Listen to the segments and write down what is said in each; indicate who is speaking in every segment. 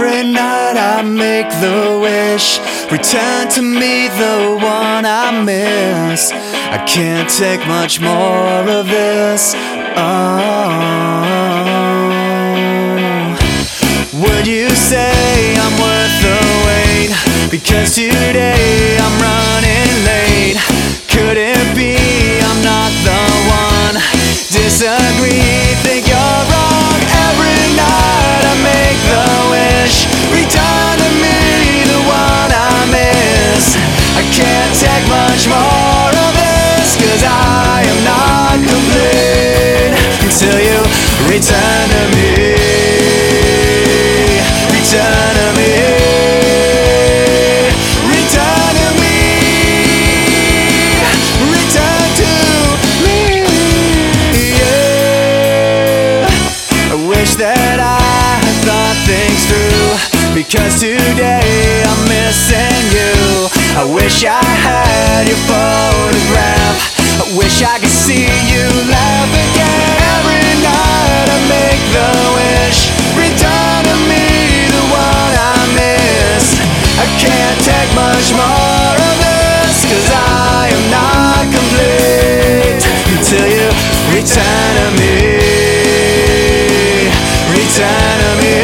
Speaker 1: Every night I make the wish, return to me the one I miss. I can't take much more of this. Would you say I'm worth the wait? Because today I'm running late. Could it be I'm not the one? Disagree, think you're wrong. Every night I make the wish, return to me the one I miss. I can't take much more of this, 'cause I am not complete until you return to me. Return to me. Return to me. Return to me. Yeah. I wish that I had thought things through, because today I'm missing you. I wish I had your photograph. I wish I could see you laugh again. Every night I make the wish, return to me the one I miss. I can't take much more of this, 'cause I am not complete until you return to me. Return to me.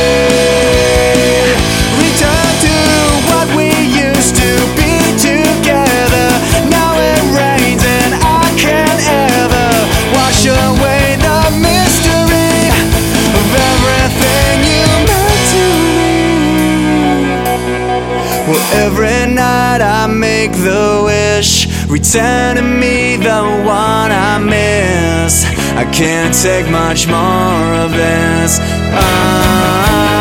Speaker 1: Return to what we used to be together. Now it rains and I can't ever wash away the mystery of everything you meant to me. Well, every night I make the wish, return to me the one I miss. I can't take much more of this.